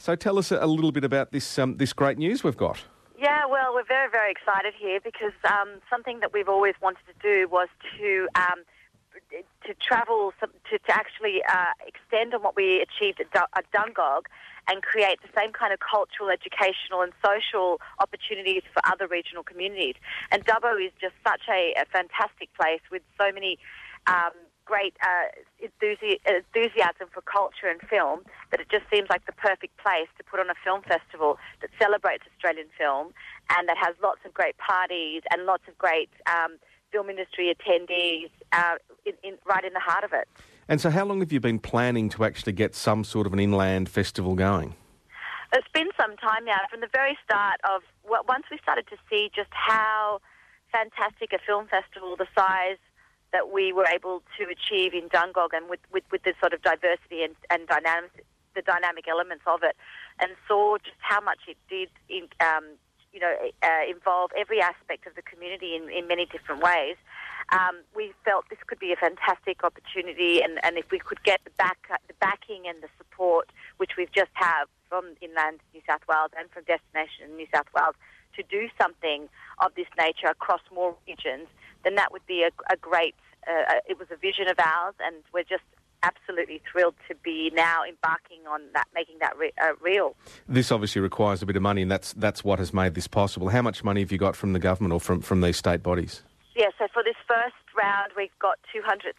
So tell us a little bit about this great news we've got. Yeah, well, we're very, very excited here because something that we've always wanted to do was to travel, to actually extend on what we achieved at Dungog and create the same kind of cultural, educational and social opportunities for other regional communities. And Dubbo is just such a fantastic place with so many great enthusiasm for culture and film that it just seems like the perfect place to put on a film festival that celebrates Australian film and that has lots of great parties and lots of great film industry attendees right in the heart of it. And so how long have you been planning to actually get some sort of an inland festival going? It's been some time now. From the very start of, once we started to see just how fantastic a film festival, the size that we were able to achieve in Dungog and with the sort of diversity and the dynamic elements of it, and saw just how much it did involve every aspect of the community in many different ways. We felt this could be a fantastic opportunity, and if we could get the backing and the support, which we've just have from Inland New South Wales and from Destination New South Wales, to do something of this nature across more regions, then that would be a great, it was a vision of ours, and we're just absolutely thrilled to be now embarking on that, making that real. This obviously requires a bit of money, and that's what has made this possible. How much money have you got from the government or from these state bodies? Yeah, so for this first round, we've got $200,000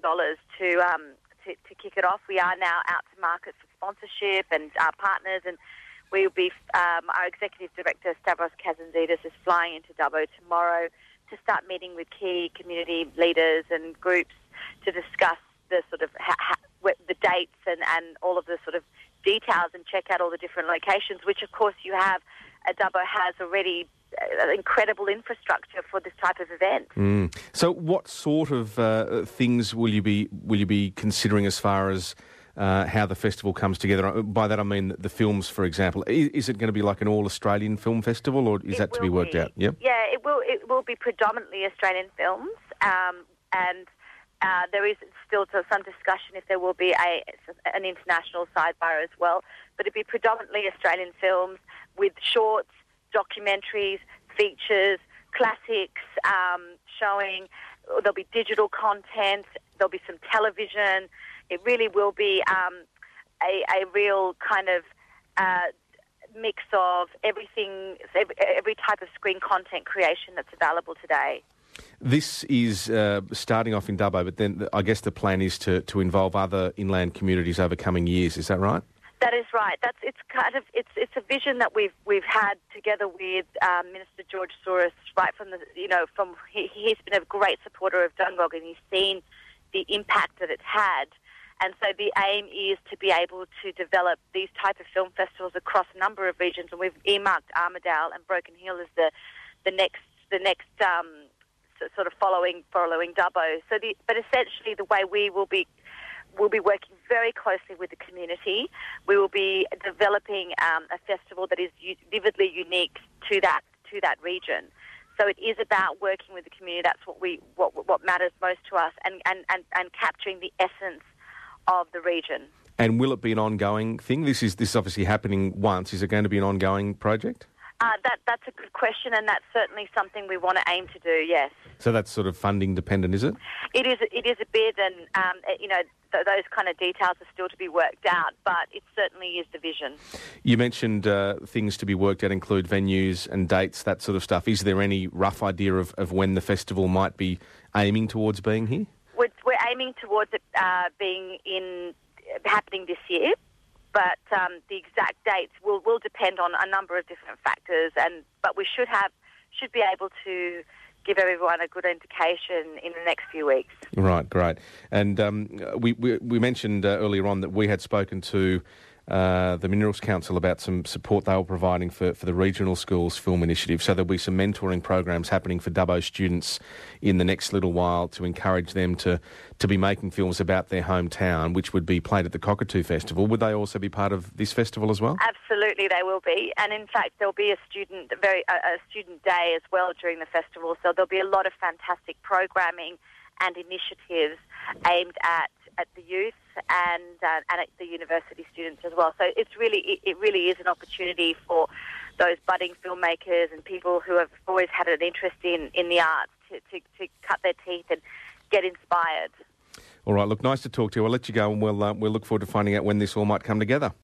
to kick it off. We are now out to market for sponsorship and our partners, and we will be. Our executive director Stavros Kazantzidis is flying into Dubbo tomorrow to start meeting with key community leaders and groups to discuss the sort of the dates and all of the sort of details and check out all the different locations, which of course you have. Dubbo has already incredible infrastructure for this type of event. So what sort of things will you be considering as far as how the festival comes together? By that I mean the films, for example. Is it going to be like an all-Australian film festival, or is that to be worked out? Yep. Yeah, it will be predominantly Australian films, and there is still some discussion if there will be an international sidebar as well, but it'll be predominantly Australian films with shorts, documentaries, features, classics showing. There'll be digital content, there'll be some television. It really will be a real kind of mix of everything, every type of screen content creation that's available today. This is starting off in Dubbo, but then I guess the plan is to involve other inland communities over coming years. Is that right? That is right. It's a vision that we've had together with Minister George Soros right from he's been a great supporter of Dungog, and he's seen the impact that it's had. And so the aim is to be able to develop these type of film festivals across a number of regions, and we've earmarked Armidale and Broken Hill as the next sort of following Dubbo. But essentially the way we'll be working very closely with the community. We will be developing a festival that is vividly unique to that region. So it is about working with the community. That's what matters most to us, and capturing the essence of the region. And will it be an ongoing thing? This is obviously happening once. Is it going to be an ongoing project? That's a good question, and that's certainly something we want to aim to do, yes. So that's sort of funding dependent, is it? It is a bit, and those kind of details are still to be worked out, but it certainly is the vision. You mentioned things to be worked out include venues and dates, that sort of stuff. Is there any rough idea of when the festival might be aiming towards being here? We're aiming towards it happening this year. But the exact dates will depend on a number of different factors, but we should be able to give everyone a good indication in the next few weeks. Right, great. And we mentioned earlier on that we had spoken to the Minerals Council about some support they were providing for the regional schools film initiative. So there'll be some mentoring programs happening for Dubbo students in the next little while to encourage them to be making films about their hometown, which would be played at the Cockatoo Festival. Would they also be part of this festival as well? Absolutely, they will be. And in fact, there'll be a student day as well during the festival. So there'll be a lot of fantastic programming and initiatives aimed at at the youth and at the university students as well. So it really is an opportunity for those budding filmmakers and people who have always had an interest in the arts to cut their teeth and get inspired. All right, look, nice to talk to you. I'll let you go, and we'll look forward to finding out when this all might come together.